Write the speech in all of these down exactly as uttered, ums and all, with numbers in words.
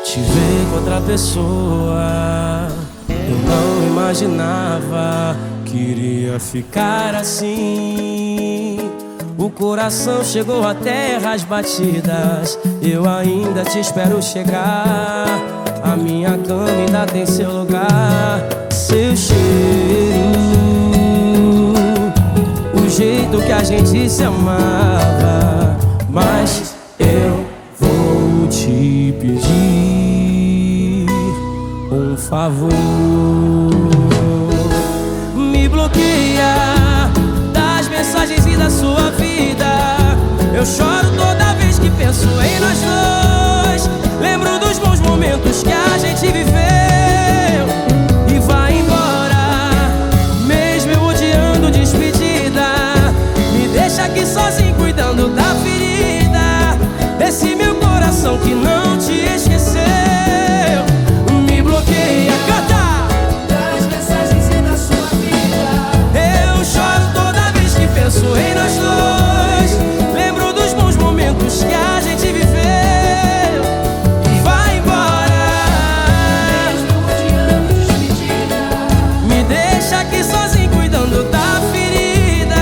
Te ver com outra pessoa, eu não imaginava que iria ficar assim. O coração chegou a terras batidas, eu ainda te espero chegar. A minha cama ainda tem seu lugar, seu cheiro, o jeito que a gente se amava. Mas eu vou te pedir um favor. Me bloqueia das mensagens e da sua vida. Eu choro toda vez que penso em nós dois. Lembro dos bons momentos que a gente viveu e vai embora, mesmo eu odiando despedida. Me deixa aqui sozinho cuidando da ferida desse meu coração que não te esqueceu. Me bloqueia, canta! Das mensagens e da sua vida. Eu choro toda vez que penso em nós dois. Lembro dos bons momentos que a gente viveu e vai embora, Mesmo odiando despedida. me deixa aqui sozinho cuidando da ferida.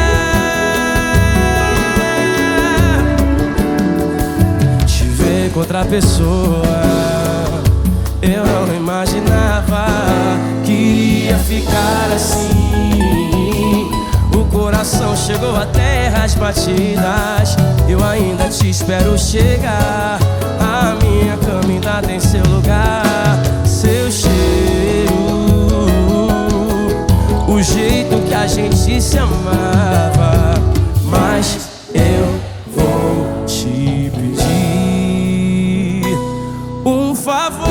Te ver com outra pessoa, eu não imaginava que iria ficar assim. O coração chegou a terras batidas, eu ainda te espero chegar. A minha cama ainda tem seu lugar, seu cheiro, o jeito que a gente se amava. Mas eu vou te pedir um favor.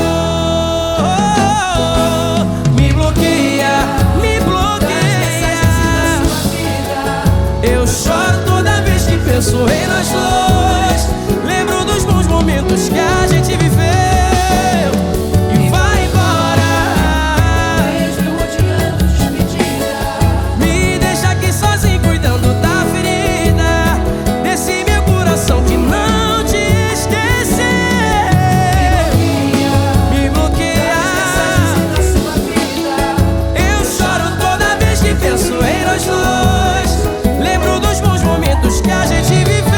Me bloqueia, me bloqueia. Eu choro toda vez que penso em nós dois. Lembro dos bons momentos que a gente viveu e vai embora, Mesmo odiando despedida. me deixa aqui sozinho cuidando da ferida desse meu coração que não te esqueceu. Me bloqueia. Da sua vida. Eu choro toda vez que penso em nós dois. Lembro dos bons momentos que a gente viveu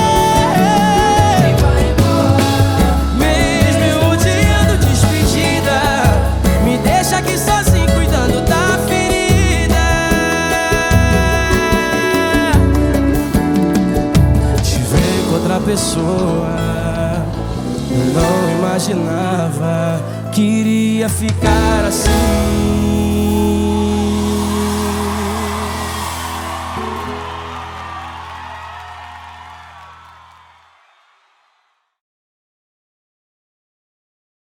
E vai embora. mesmo eu odiando despedida. Me deixa aqui sozinho cuidando da ferida. Te ver com outra pessoa, eu não imaginava que iria ficar assim.